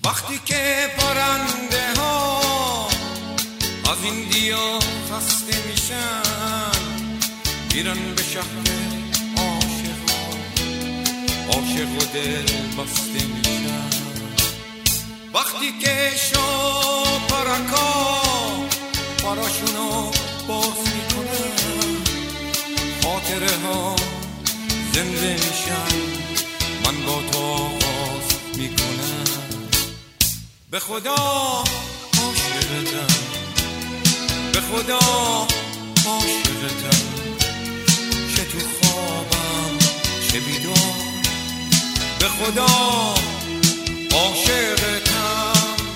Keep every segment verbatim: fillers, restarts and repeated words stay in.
وقتی که پرنده ها از این دیا خسته میشن میرن به شهر عاشق ها، عاشق و دل بسته میشن. وقتی که شاپرکا پراشونو باز میکنن خاطره ها زنده میشن، من با تو آغاز میکنم. به خدا عاشقتم، به خدا عاشقتم، چه تو خوابم چه بیدار، به خدا عاشقتم.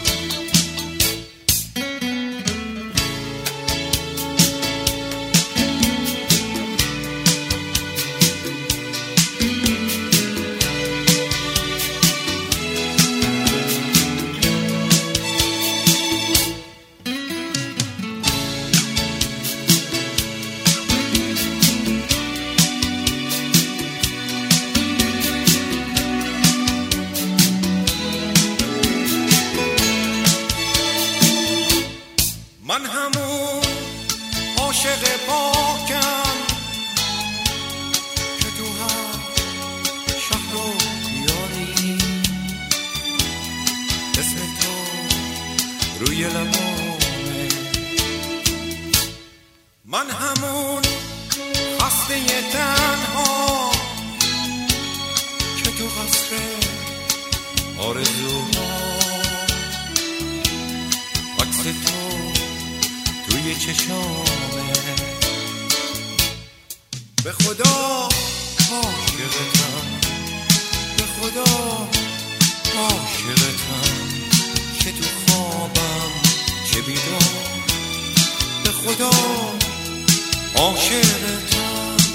من همون عاشق پاکم که تو هر شهر و دیاری اسم تو روی لبامه. من همون خسته تنها که تو قصر آرزوها عکس تو توی چشامه. به خدا عاشقتم، به خدا عاشقتم، چه تو خوابم چه بیدار، به خدا عاشقتم.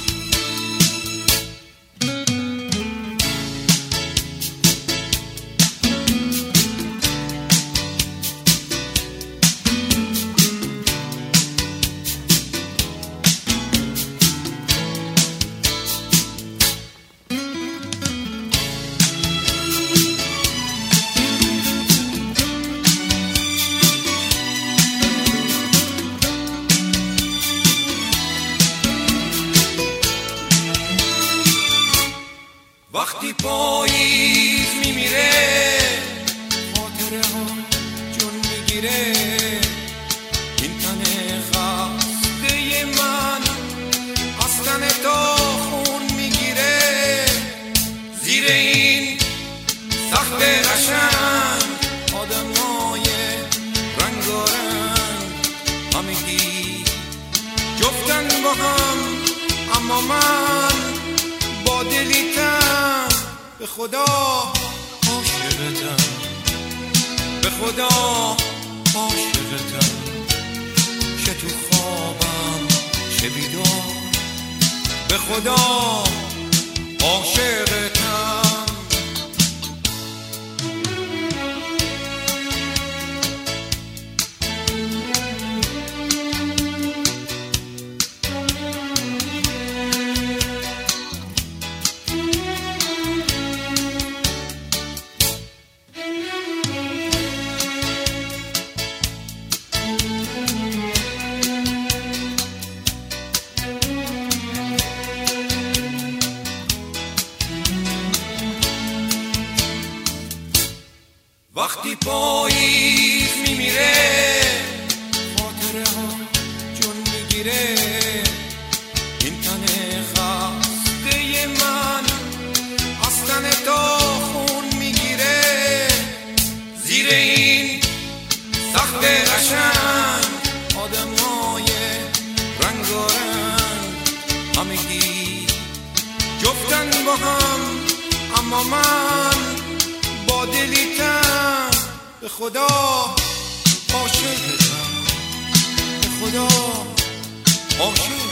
وقتی پاییز میمیره خاطره ها جون میگیره، این تن خسته من از تن تا خون میگیره. زیر این سخت قشنگ آدمای رنگارنگ همگی جفتن با هم، اما من با دلیتم. به خدا عاشقتم، به خدا عاشقتم، چه تو خوابم چه بیدار، به خدا عاشقتم. وقتی پاییز میمیره خاطره ها جون میگیره، این تن خسته من از تن تا خون میگیره. زیر این سخت قشنگ آدمای رنگارنگ همگی جفتن با هم، اما من با دلیتم. به خدا عاشقتم، به خدا عاشقتم.